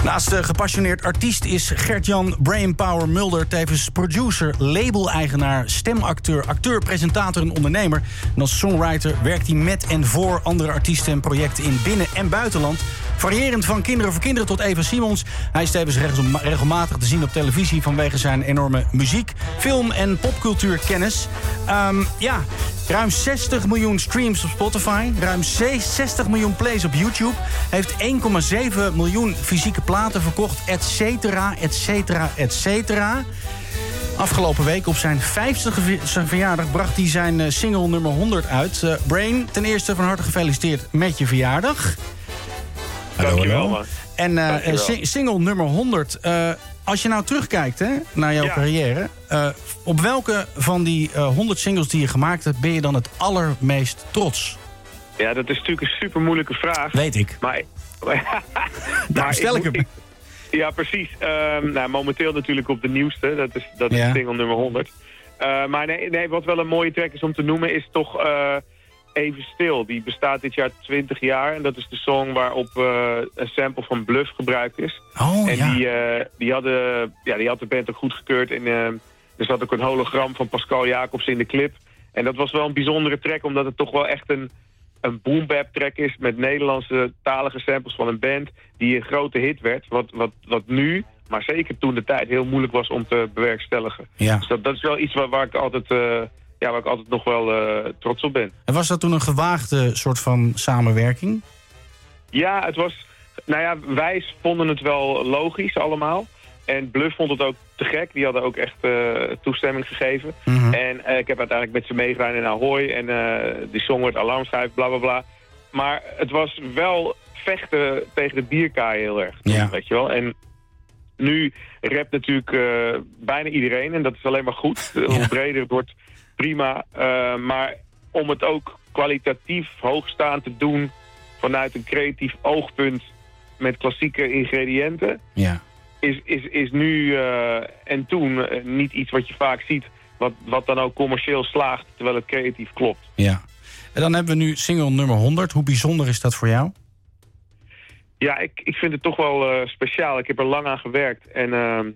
Naast gepassioneerd artiest is Gert-Jan Brainpower Mulder tevens producer, label-eigenaar, stemacteur, acteur, presentator en ondernemer. En als songwriter werkt hij met en voor andere artiesten en projecten in binnen- en buitenland. Variërend van Kinderen voor Kinderen tot Eva Simons. Hij is tevens regelmatig te zien op televisie vanwege zijn enorme muziek, film- en popcultuurkennis. Ruim 60 miljoen streams op Spotify, ruim 60 miljoen plays op YouTube, heeft 1,7 miljoen fysieke platen verkocht, et cetera, et cetera, et cetera. Afgelopen week op zijn 50ste verjaardag bracht hij zijn single nummer 100 uit. Brain, ten eerste van harte gefeliciteerd met je verjaardag. Dankjewel, man. En single nummer 100. Als je nou terugkijkt naar jouw carrière, op welke van die 100 singles die je gemaakt hebt ben je dan het allermeest trots? Ja, dat is natuurlijk een super moeilijke vraag. Weet ik. Maar stel ik hem. Ja, precies. Momenteel natuurlijk op de nieuwste. Dat is single nummer 100. Maar nee, wat wel een mooie track is om te noemen is toch Even Stil. Die bestaat dit jaar 20 jaar. En dat is de song waarop een sample van Bluff gebruikt is. Oh, en die had de band ook goedgekeurd. En er zat ook een hologram van Pascal Jacobs in de clip. En dat was wel een bijzondere track, omdat het toch wel echt een boom-bap track is met Nederlandse talige samples van een band die een grote hit werd. Wat nu, maar zeker toen de tijd, heel moeilijk was om te bewerkstelligen. Ja. Dus dat is wel iets waar ik altijd nog wel trots op ben. En was dat toen een gewaagde soort van samenwerking? Ja, het was... wij vonden het wel logisch allemaal. En Bluff vond het ook te gek. Die hadden ook echt toestemming gegeven. Mm-hmm. En ik heb uiteindelijk met ze meegedaan in Ahoy. En die song werd Alarmschijf, bla bla bla. Maar het was wel vechten tegen de bierkaai heel erg. Ja. Weet je wel. En nu rapt natuurlijk bijna iedereen. En dat is alleen maar goed. Hoe breder het wordt, prima. Maar om het ook kwalitatief hoogstaand te doen vanuit een creatief oogpunt met klassieke ingrediënten... Ja. Is nu en toen niet iets wat je vaak ziet, wat dan ook commercieel slaagt, terwijl het creatief klopt. Ja. En dan hebben we nu single nummer 100. Hoe bijzonder is dat voor jou? Ja, ik vind het toch wel speciaal. Ik heb er lang aan gewerkt en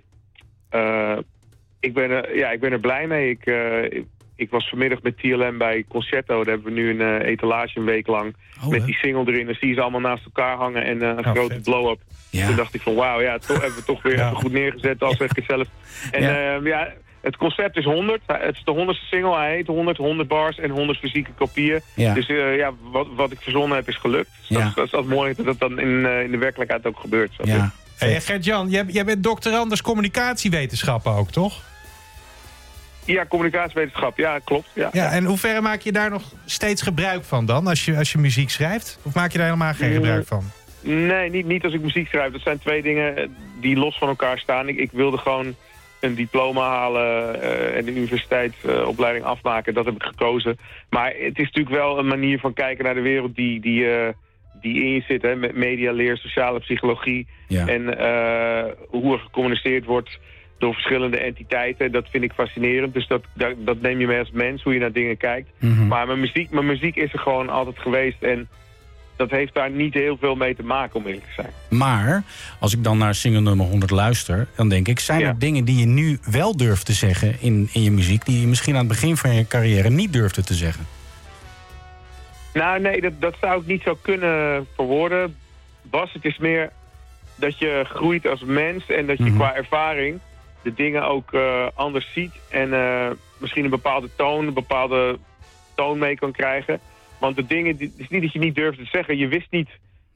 ik ben er blij mee. Ik was vanmiddag met TLM bij Concerto. Daar hebben we nu een etalage een week lang met die single erin. Dan zie je ze allemaal naast elkaar hangen en een grote blow-up. Ja. Toen dacht ik van wauw, hebben we toch weer even goed neergezet als ik het zelf. En het concept is 100. Het is de 100ste single. Hij heet 100 bars en 100 fysieke kopieën. Ja. Dus wat ik verzonnen heb is gelukt. Dus dat is altijd mooi dat dat dan in de werkelijkheid ook gebeurt. Ja. Hey, Gert-Jan, jij bent doctorandus communicatiewetenschappen ook, toch? Ja, communicatiewetenschap. Ja, klopt. Ja. En in hoeverre maak je daar nog steeds gebruik van dan, als je muziek schrijft? Of maak je daar helemaal geen gebruik van? Nee, niet als ik muziek schrijf. Dat zijn twee dingen die los van elkaar staan. Ik wilde gewoon een diploma halen en de universiteitsopleiding afmaken. Dat heb ik gekozen. Maar het is natuurlijk wel een manier van kijken naar de wereld die in je zit. Hè? Met medialeer, sociale psychologie. Ja. En hoe er gecommuniceerd wordt door verschillende entiteiten. Dat vind ik fascinerend. Dus dat neem je mee als mens, hoe je naar dingen kijkt. Mm-hmm. Maar mijn muziek is er gewoon altijd geweest. En dat heeft daar niet heel veel mee te maken, om eerlijk te zijn. Maar, als ik dan naar single nummer 100 luister, dan denk ik, zijn er dingen die je nu wel durft te zeggen in je muziek, die je misschien aan het begin van je carrière niet durfde te zeggen? Nou, nee, dat zou ik niet zo kunnen verwoorden. Bas, het is meer dat je groeit als mens en dat je qua ervaring de dingen ook anders ziet. En misschien een bepaalde toon mee kan krijgen. Want de dingen, het is niet dat je niet durft te zeggen. Je wist niet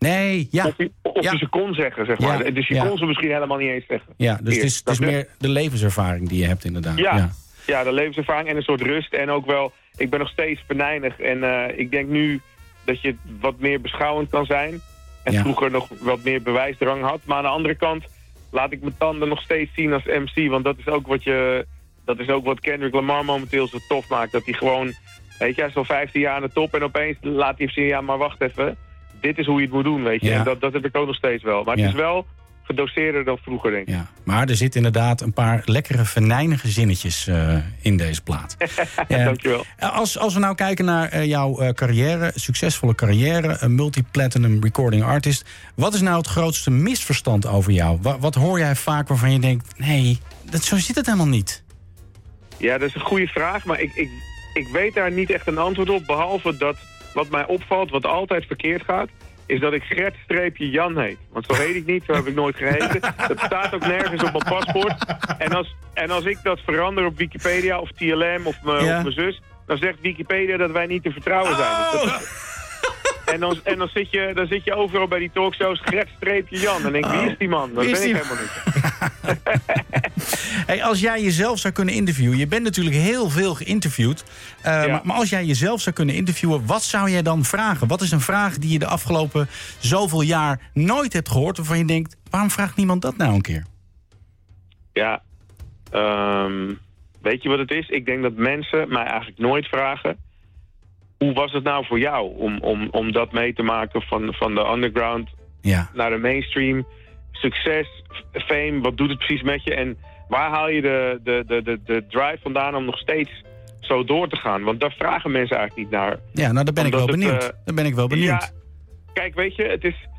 of je ze kon zeggen, zeg maar. Dus je kon ze misschien helemaal niet eens zeggen. Ja, dus het is meer de levenservaring die je hebt inderdaad. Ja, de levenservaring en een soort rust. En ook wel, ik ben nog steeds venijnig. En ik denk nu dat je wat meer beschouwend kan zijn. En vroeger nog wat meer bewijsdrang had. Maar aan de andere kant laat ik mijn tanden nog steeds zien als MC. Want dat is ook wat Kendrick Lamar momenteel zo tof maakt. Dat hij gewoon, weet je, hij is al 15 jaar aan de top en opeens laat hij zien, ja, maar wacht even. Dit is hoe je het moet doen, weet je. En dat heb ik ook nog steeds wel. Maar het is wel gedoseerder dan vroeger, denk ik. Ja, maar er zitten inderdaad een paar lekkere venijnige zinnetjes in deze plaat. Dankjewel. Als we nou kijken naar jouw carrière, succesvolle carrière, een multi-platinum recording artist. Wat is nou het grootste misverstand over jou? Wat hoor jij vaak waarvan je denkt, nee, zo zit het helemaal niet? Ja, dat is een goede vraag, maar ik weet daar niet echt een antwoord op. Behalve dat wat mij opvalt, wat altijd verkeerd gaat, is dat ik Gert-Jan heet. Want zo heet ik niet, zo heb ik nooit geheten. Dat staat ook nergens op mijn paspoort. En als ik dat verander op Wikipedia of TLM of mijn zus, dan zegt Wikipedia dat wij niet te vertrouwen zijn. Dus dan zit je overal bij die talkshows Gert-Jan. Dan denk ik, wie is die man? Dat ben ik helemaal niet. Hey, als jij jezelf zou kunnen interviewen, je bent natuurlijk heel veel geïnterviewd. Maar als jij jezelf zou kunnen interviewen, wat zou jij dan vragen? Wat is een vraag die je de afgelopen zoveel jaar nooit hebt gehoord, waarvan je denkt, waarom vraagt niemand dat nou een keer? Ja, weet je wat het is? Ik denk dat mensen mij eigenlijk nooit vragen, hoe was het nou voor jou om dat mee te maken van de underground naar de mainstream? Succes, fame, wat doet het precies met je? En waar haal je de drive vandaan om nog steeds zo door te gaan? Want daar vragen mensen eigenlijk niet naar. Ja, nou, daar ben ik wel benieuwd. Daar ben ik wel benieuwd. Ja, kijk, weet je,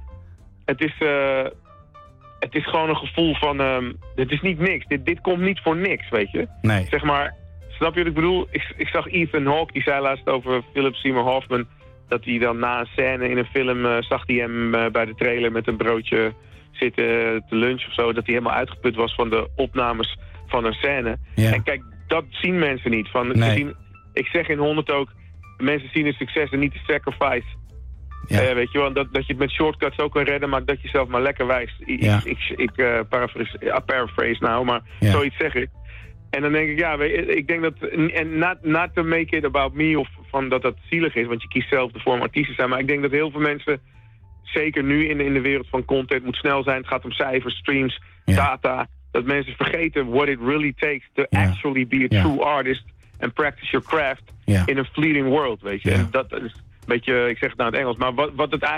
het is gewoon een gevoel van, het is niet niks. Dit komt niet voor niks, weet je? Nee. Zeg maar, snap je wat ik bedoel? Ik zag Ethan Hawke, die zei laatst over Philip Seymour Hoffman, dat hij dan na een scène in een film, zag hij hem bij de trailer met een broodje zitten te lunchen of zo, dat hij helemaal uitgeput was van de opnames van een scène. Ja. En kijk, dat zien mensen niet. Ik zeg in 100 ook, mensen zien het succes en niet de sacrifice. Ja. Weet je wel, dat je het met shortcuts ook kan redden, maar dat je zelf maar lekker wijst. Ik paraphrase nou, maar zoiets zeg ik. En dan denk ik, ik denk dat, en not to make it about me of van dat zielig is, want je kiest zelf de vorm artiest te zijn, maar ik denk dat heel veel mensen, zeker nu in de wereld van content, moet snel zijn. Het gaat om cijfers, streams, data. Dat mensen vergeten what it really takes to actually be a true artist and practice your craft in a fleeting world, weet je. En dat is een beetje, ik zeg het nou in het Engels, maar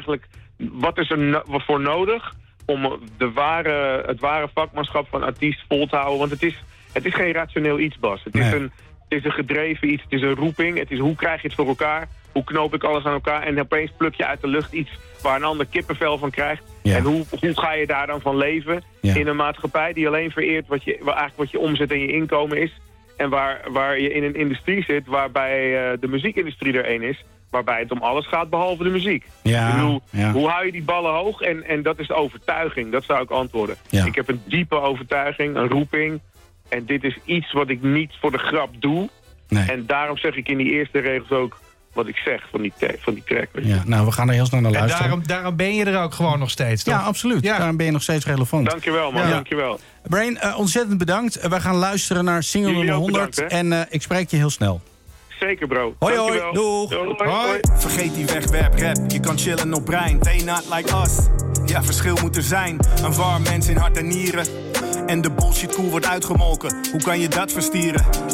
wat is er voor nodig om het ware vakmanschap van artiest vol te houden? Want het is geen rationeel iets, Bas. Het is een gedreven iets, het is een roeping. Het is hoe krijg je het voor elkaar? Hoe knoop ik alles aan elkaar? En opeens pluk je uit de lucht iets waar een ander kippenvel van krijgt. Ja. En hoe ga je daar dan van leven in een maatschappij die alleen vereert wat je omzet en je inkomen is. En waar je in een industrie zit waarbij de muziekindustrie er één is. Waarbij het om alles gaat behalve de muziek. Ja, ik bedoel, hoe hou je die ballen hoog? En dat is de overtuiging, dat zou ik antwoorden. Ja. Ik heb een diepe overtuiging, een roeping. En dit is iets wat ik niet voor de grap doe. Nee. En daarom zeg ik in die eerste regels ook wat ik zeg van die track. Ja, nou, we gaan er heel snel naar luisteren. En daarom ben je er ook gewoon nog steeds, toch? Ja, absoluut. Ja. Daarom ben je nog steeds relevant. Dankjewel, man. Ja. Dankjewel. Brain, ontzettend bedankt. We gaan luisteren naar single nummer 100. Bedankt, en ik spreek je heel snel. Zeker, bro. Hoi, dankjewel. Doeg. Hoi. Vergeet die wegwerp-rap. Je kan chillen op brein. They not like us. Ja, verschil moet er zijn. Een warm mens in hart en nieren. En de bullshit koe wordt uitgemolken. Hoe kan je dat verstieren?